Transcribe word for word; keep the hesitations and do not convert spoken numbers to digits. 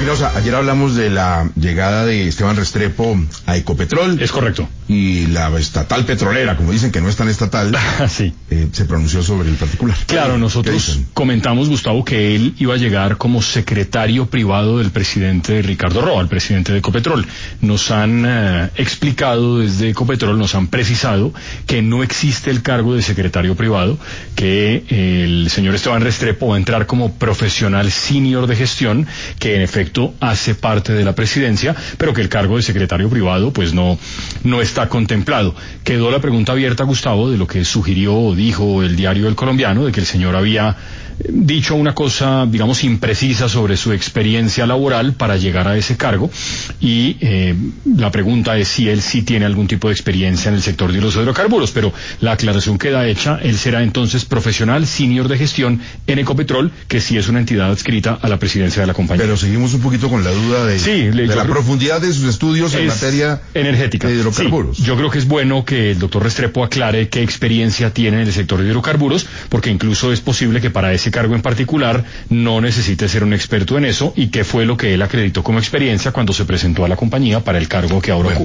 Espinosa, ayer hablamos de la llegada de Esteban Restrepo a Ecopetrol. Es correcto. Y la estatal petrolera, como dicen que no es tan estatal, sí. eh, se pronunció sobre el particular. Claro, nosotros comentamos, Gustavo, que él iba a llegar como secretario privado del presidente Ricardo Roa, el presidente de Ecopetrol. Nos han eh, explicado desde Ecopetrol, nos han precisado que no existe el cargo de secretario privado, que eh, el señor Esteban Restrepo va a entrar como profesional senior de gestión, que en efecto hace parte de la presidencia, pero que el cargo de secretario privado pues no, no está contemplado. Quedó la pregunta abierta, Gustavo, de lo que sugirió o dijo el diario El Colombiano, de que el señor había dicho una cosa, digamos, imprecisa sobre su experiencia laboral para llegar a ese cargo, y eh, la pregunta es si él sí tiene algún tipo de experiencia en el sector de los hidrocarburos, pero la aclaración queda hecha. Él será entonces profesional senior de gestión en Ecopetrol, que sí es una entidad adscrita a la presidencia de la compañía. Pero seguimos un poquito con la duda de, sí, de la creo, profundidad de sus estudios en materia energética de hidrocarburos. Sí, yo creo que es bueno que el doctor Restrepo aclare qué experiencia tiene en el sector de hidrocarburos, porque incluso es posible que para ese cargo en particular no necesite ser un experto en eso, y qué fue lo que él acreditó como experiencia cuando se presentó a la compañía para el cargo que ahora bueno, ocupa.